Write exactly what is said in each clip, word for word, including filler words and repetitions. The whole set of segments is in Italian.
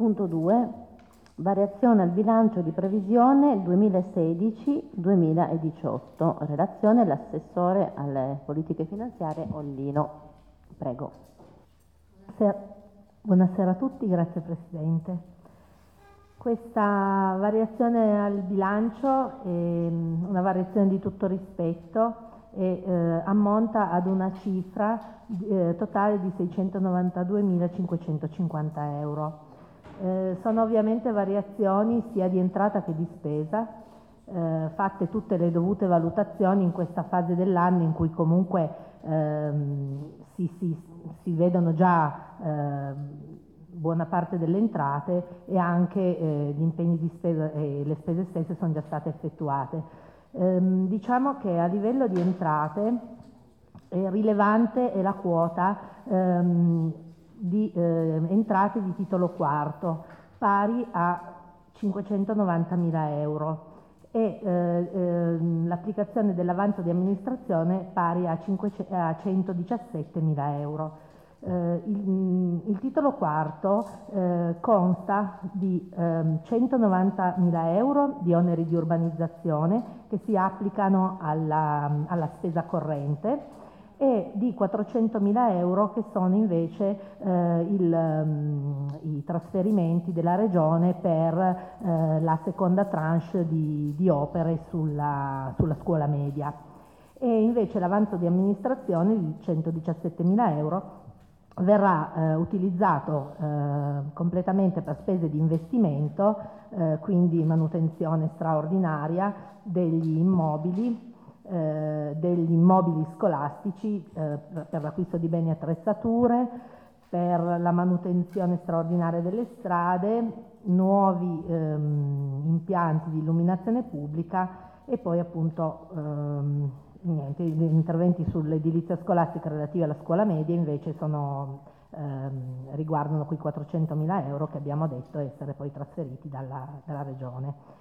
Punto due. Variazione al bilancio di previsione duemilasedici duemiladiciotto. Relazione l'assessore alle politiche finanziarie Ollino. Prego. Buonasera a tutti, grazie Presidente. Questa variazione al bilancio è una variazione di tutto rispetto e eh, ammonta ad una cifra eh, totale di seicentonovantaduemilacinquecentocinquanta euro. Eh, sono ovviamente variazioni sia di entrata che di spesa, eh, fatte tutte le dovute valutazioni in questa fase dell'anno in cui comunque ehm, si, si, si vedono già eh, buona parte delle entrate e anche eh, gli impegni di spesa e le spese stesse sono già state effettuate. Ehm, diciamo che a livello di entrate è rilevante è la quota ehm, di eh, entrate di titolo quarto, pari a cinquecentonovantamila euro e eh, eh, l'applicazione dell'avanzo di amministrazione pari a, a centodiciassettemila euro. Eh, il, il titolo quarto eh, consta di eh, centonovantamila euro di oneri di urbanizzazione che si applicano alla, alla spesa corrente e di quattrocentomila euro che sono invece eh, il, um, i trasferimenti della Regione per eh, la seconda tranche di, di opere sulla, sulla scuola media. E invece l'avanzo di amministrazione di centodiciassettemila euro verrà eh, utilizzato eh, completamente per spese di investimento, eh, quindi manutenzione straordinaria degli immobili, Eh, degli immobili scolastici eh, per l'acquisto di beni e attrezzature, per la manutenzione straordinaria delle strade, nuovi ehm, impianti di illuminazione pubblica e poi appunto ehm, niente, gli interventi sull'edilizia scolastica relativa alla scuola media invece sono, ehm, riguardano quei quattrocentomila euro che abbiamo detto essere poi trasferiti dalla, dalla Regione.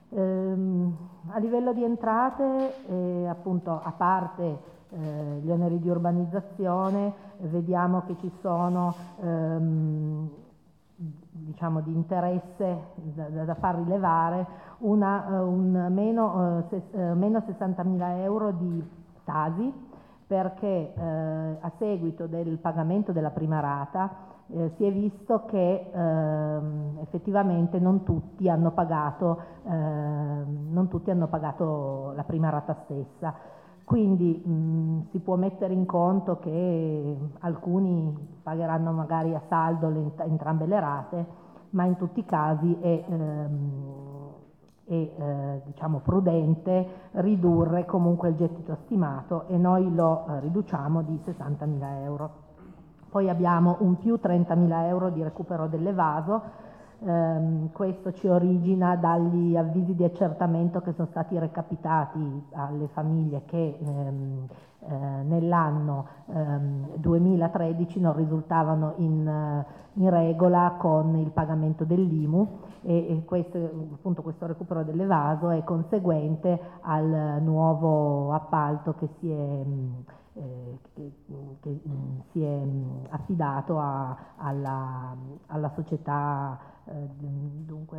Ehm, a livello di entrate, eh, appunto, a parte eh, gli oneri di urbanizzazione, eh, vediamo che ci sono ehm, diciamo di interesse da, da far rilevare una, uh, un meno, uh, ses, uh, meno sessantamila euro di Tasi perché eh, a seguito del pagamento della prima rata Eh, si è visto che ehm, effettivamente non tutti hanno pagato, ehm, non tutti hanno pagato la prima rata stessa, quindi mh, si può mettere in conto che alcuni pagheranno magari a saldo le, entrambe le rate, ma in tutti i casi è, ehm, è eh, diciamo prudente ridurre comunque il gettito stimato e noi lo eh, riduciamo di sessantamila euro. Poi abbiamo un più trentamila euro di recupero dell'evaso, ehm, questo ci origina dagli avvisi di accertamento che sono stati recapitati alle famiglie che ehm, eh, nell'anno ehm, duemilatredici non risultavano in, in regola con il pagamento dell'I M U e, e questo, appunto, questo recupero dell'evaso è conseguente al nuovo appalto che si è Eh, che, che mh, si è mh, affidato a, alla, alla società, eh, dunque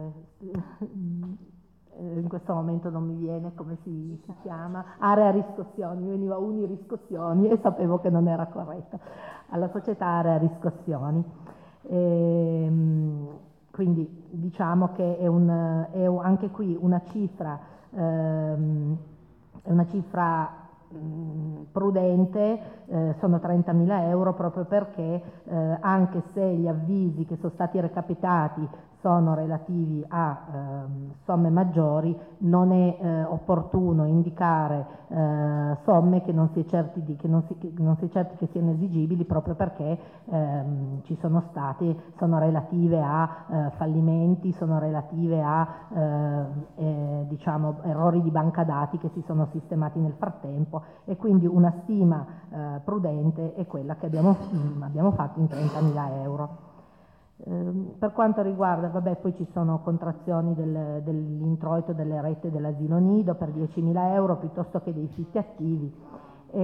in questo momento non mi viene come si, si chiama, Area Riscossioni, mi veniva Uni Riscossioni e sapevo che non era corretto, alla società Area Riscossioni. E, mh, quindi diciamo che è, un, è anche qui una cifra, ehm, è una cifra prudente, eh, sono trentamila euro proprio perché eh, anche se gli avvisi che sono stati recapitati sono relativi a ehm, somme maggiori, non è eh, opportuno indicare eh, somme che non si è certi di, che non si, che non si è certi che siano esigibili proprio perché ehm, ci sono stati, sono relative a eh, fallimenti, sono relative a eh, eh, diciamo errori di banca dati che si sono sistemati nel frattempo e quindi una stima eh, prudente è quella che abbiamo, mh, abbiamo fatto in trentamila euro. Per quanto riguarda, vabbè, poi ci sono contrazioni del, dell'introito delle rette dell'asilo nido per diecimila euro piuttosto che dei fitti attivi.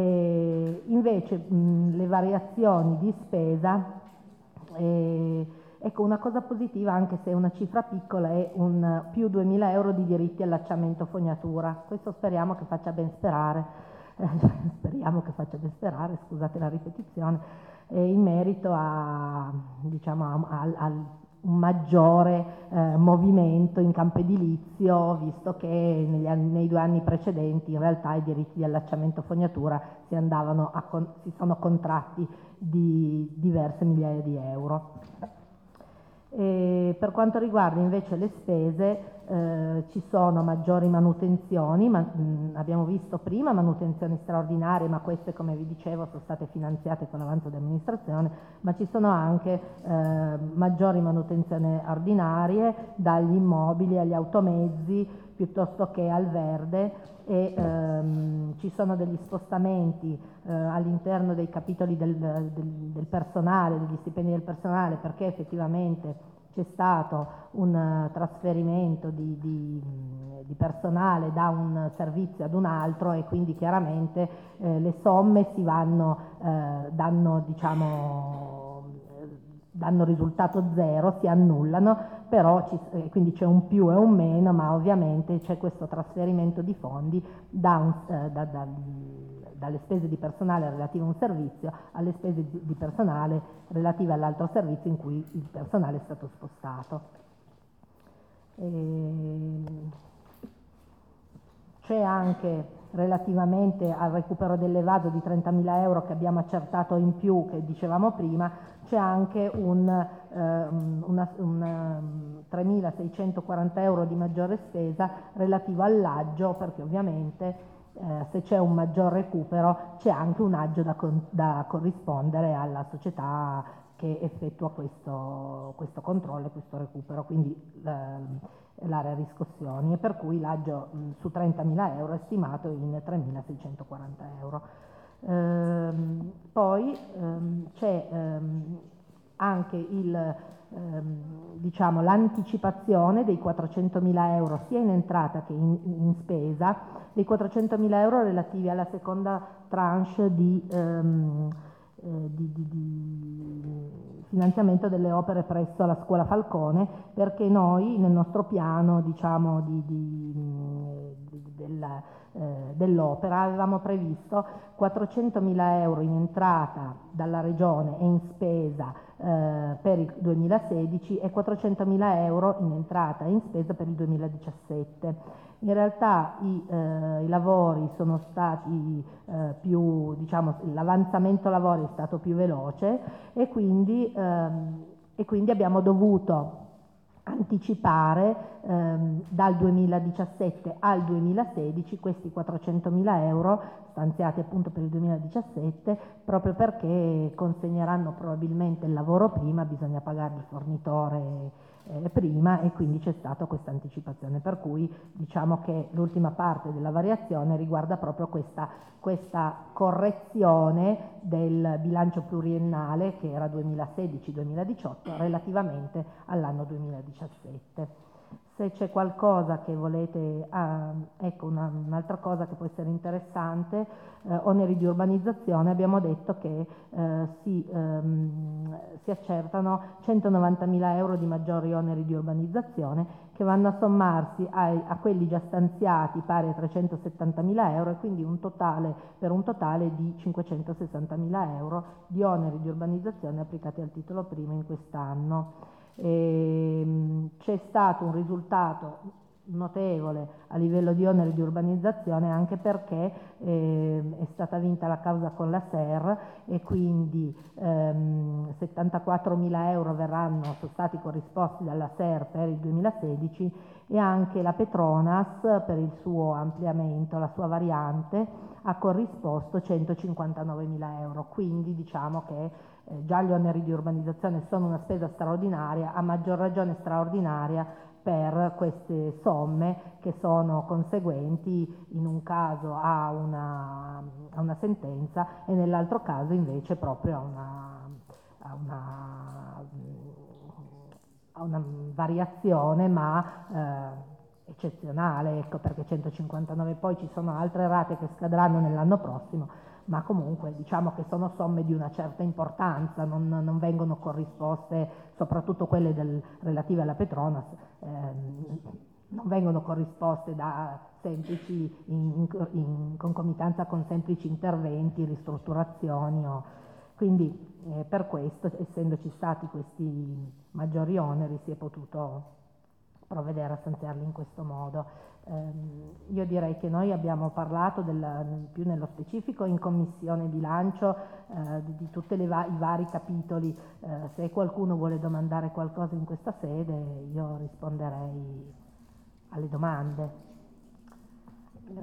E invece mh, le variazioni di spesa, eh, Ecco, una cosa positiva, anche se è una cifra piccola, è un più duemila euro di diritti allacciamento fognatura. Questo speriamo che faccia ben sperare, eh, speriamo che faccia ben sperare, scusate la ripetizione, eh, in merito a, diciamo, a, a, a un maggiore eh, movimento in campo edilizio, visto che negli anni, nei due anni precedenti in realtà i diritti di allacciamento fognatura si, andavano a con, si sono contratti di diverse migliaia di euro. E per quanto riguarda invece le spese, eh, ci sono maggiori manutenzioni, ma, mh, abbiamo visto prima manutenzioni straordinarie, ma queste, come vi dicevo, sono state finanziate con l'avanzo di amministrazione, ma ci sono anche eh, maggiori manutenzioni ordinarie, dagli immobili agli automezzi piuttosto che al verde, e ehm, ci sono degli spostamenti eh, all'interno dei capitoli del, del, del personale, degli stipendi del personale, perché effettivamente c'è stato un uh, trasferimento di, di, di personale da un servizio ad un altro, e quindi chiaramente eh, le somme si vanno, eh, danno, diciamo, danno risultato zero, si annullano, però ci, eh, quindi c'è un più e un meno, ma ovviamente c'è questo trasferimento di fondi da un, eh, da, da, dalle spese di personale relative a un servizio alle spese di, di personale relative all'altro servizio in cui il personale è stato spostato. E c'è anche, relativamente al recupero dell'evaso di trentamila euro che abbiamo accertato in più, che dicevamo prima, c'è anche un, eh, una, un tremilaseicentoquaranta euro di maggiore spesa relativo all'aggio, perché ovviamente eh, se c'è un maggior recupero c'è anche un aggio da, con, da corrispondere alla società che effettua questo, questo controllo e questo recupero, quindi eh, l'area riscossioni, e per cui l'aggio mh, su trentamila euro è stimato in tremilaseicentoquaranta euro. Ehm, poi ehm, c'è ehm, anche il, ehm, diciamo, l'anticipazione dei quattrocentomila euro sia in entrata che in, in spesa, dei quattrocentomila euro relativi alla seconda tranche di, ehm, eh, di, di, di finanziamento delle opere presso la scuola Falcone, perché noi nel nostro piano, diciamo, di, di, di, del, eh, dell'opera avevamo previsto quattrocentomila euro in entrata dalla Regione e in spesa eh, per il duemilasedici e quattrocentomila euro in entrata e in spesa per il duemiladiciassette. In realtà i, eh, i lavori sono stati eh, più, diciamo, l'avanzamento lavori è stato più veloce, e quindi, ehm, e quindi abbiamo dovuto anticipare ehm, dal duemiladiciassette al duemilasedici questi quattrocentomila euro stanziati appunto per il duemiladiciassette, proprio perché consegneranno probabilmente il lavoro prima, bisogna pagare il fornitore eh, prima, e quindi c'è stata questa anticipazione, per cui diciamo che l'ultima parte della variazione riguarda proprio questa, questa correzione del bilancio pluriennale che era duemilasedici duemiladiciotto relativamente all'anno duemiladiciassette. Se c'è qualcosa che volete, ah, ecco una, un'altra cosa che può essere interessante, eh, oneri di urbanizzazione, abbiamo detto che eh, si, ehm, si accertano centonovantamila euro di maggiori oneri di urbanizzazione, che vanno a sommarsi ai, a quelli già stanziati pari a trecentosettantamila euro, e quindi un totale, per un totale di cinquecentosessantamila euro di oneri di urbanizzazione applicati al titolo primo in quest'anno. E, c'è stato un risultato notevole a livello di oneri di urbanizzazione, anche perché eh, è stata vinta la causa con la S E R, e quindi ehm, settantaquattromila euro verranno, sono stati corrisposti dalla S E R per il duemilasedici, e anche la Petronas per il suo ampliamento, la sua variante, ha corrisposto centocinquantanovemila euro. Quindi diciamo che Eh, già gli oneri di urbanizzazione sono una spesa straordinaria, a maggior ragione straordinaria per queste somme che sono conseguenti in un caso a una, a una sentenza e nell'altro caso invece proprio a una, a una, a una variazione ma eh, eccezionale, ecco perché centocinquantanove, poi ci sono altre rate che scadranno nell'anno prossimo, ma comunque diciamo che sono somme di una certa importanza, non, non vengono corrisposte, soprattutto quelle del, relative alla Petronas, ehm, non vengono corrisposte da semplici, in, in, in concomitanza con semplici interventi, ristrutturazioni. O, quindi eh, per questo, essendoci stati questi maggiori oneri, si è potuto provvedere a stanziarli in questo modo. Eh, io direi che noi abbiamo parlato del, più nello specifico in commissione bilancio eh, di, di tutti i vari capitoli. Eh, se qualcuno vuole domandare qualcosa in questa sede, io risponderei alle domande.